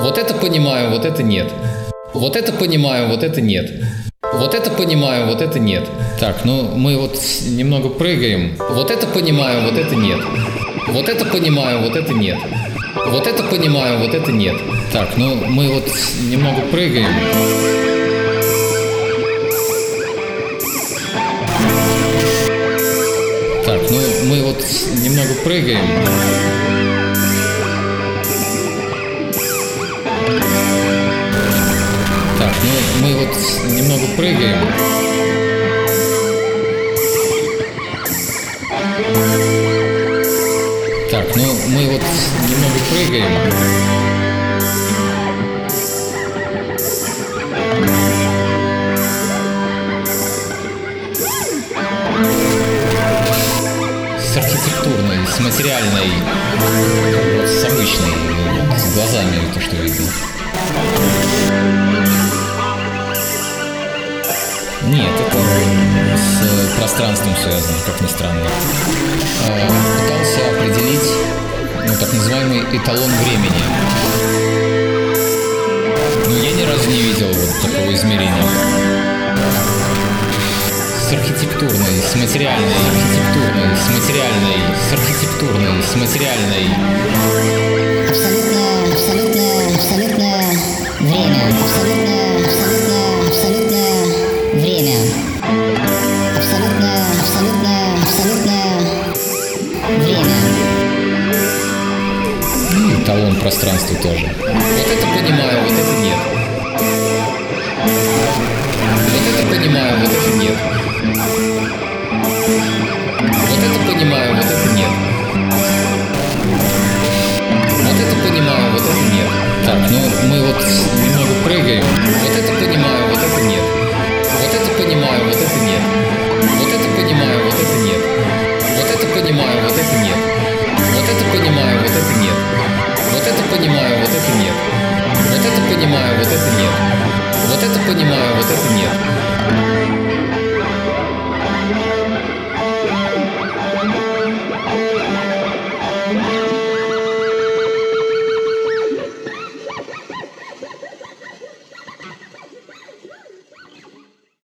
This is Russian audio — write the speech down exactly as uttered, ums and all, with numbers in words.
Вот это понимаю, вот это нет. Вот это понимаю, вот это нет. Вот это понимаю, вот это нет. Так, ну мы вот немного прыгаем. Вот это понимаю, вот это нет. Вот это понимаю, вот это нет. Вот это понимаю, вот это нет. Так, ну мы вот немного прыгаем. Так, ну мы вот немного прыгаем. Так, ну мы вот немного прыгаем. Так, ну мы вот немного прыгаем. С архитектурной, с материальной, вот с обычной, вот, с глазами то, что видно. Нет, это с пространством связано, как ни странно. Пытался определить, ну, так называемый эталон времени. Но я ни разу не видел вот такого измерения. С архитектурной, с материальной, архитектурной, с материальной, с архитектурной, с материальной. Абсолютно, абсолютно, абсолютно время. Абсолютно, абсолютно, абсолютно время. Абсолютно, абсолютно, абсолютно время. И эталон пространства тоже. Вот это понимаю, вот это нет. Вот это понимаю, вот это нет. Вот это понимаю, вот это нет. Вот это понимаю, вот это нет. Так, ну мы вот немного прыгаем. Вот это понимаю, вот это нет. Вот это понимаю, вот это нет. Вот это понимаю, вот это нет. Вот это понимаю, вот это нет. Вот это понимаю, вот это нет. Вот это понимаю, вот это нет. Вот это понимаю, вот это нет. Вот это понимаю, вот это нет.